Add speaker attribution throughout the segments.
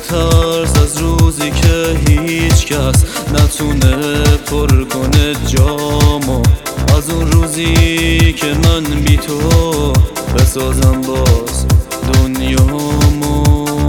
Speaker 1: بترس از روزی که هیچ کس نتونه پر کنه جامو، از اون روزی که من بی تو بسازم باز دنیامو.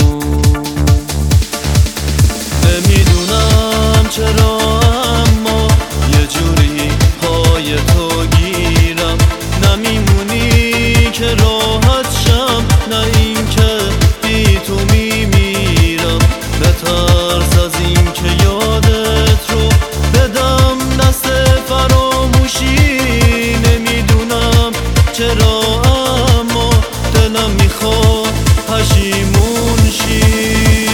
Speaker 1: نمیدونم چرا اما یه جوری پای تو گیرم، نمیمونی که راحت شم، نه این که بی تو میمیرم. بترس از این که یادت رو بدم دست فراموشی، نمیدونم چرا اما دلم میخواد پشیمون شی.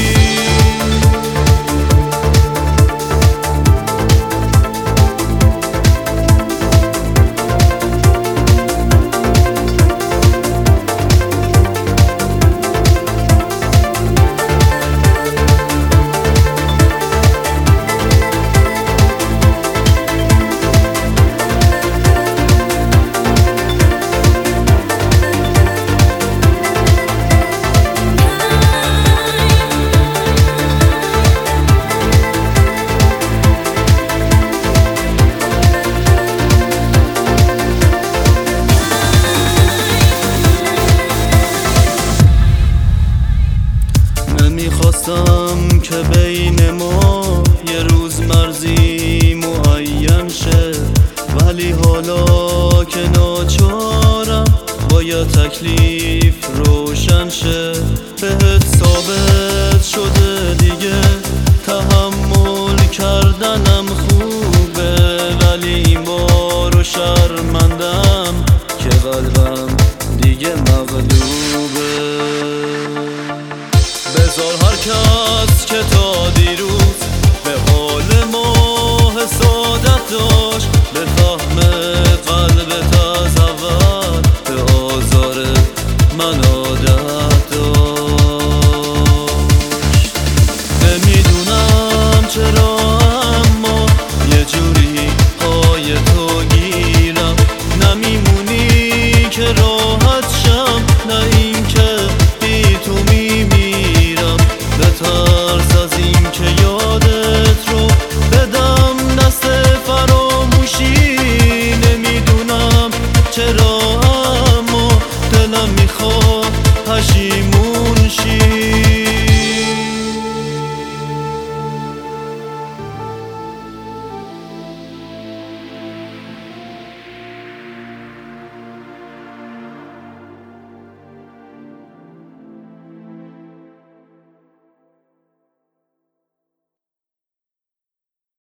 Speaker 1: نمیخواستم که بین ما یه روز مرزی معین شه، ولی حالا که ناچارم باید تکلیف روشن شه. بهت ثابت شده دیگه تحمل کردنم خوبه، ولی این بارو شرمندم که قلبم دیگه مغلوبه. بذار هر کس که تا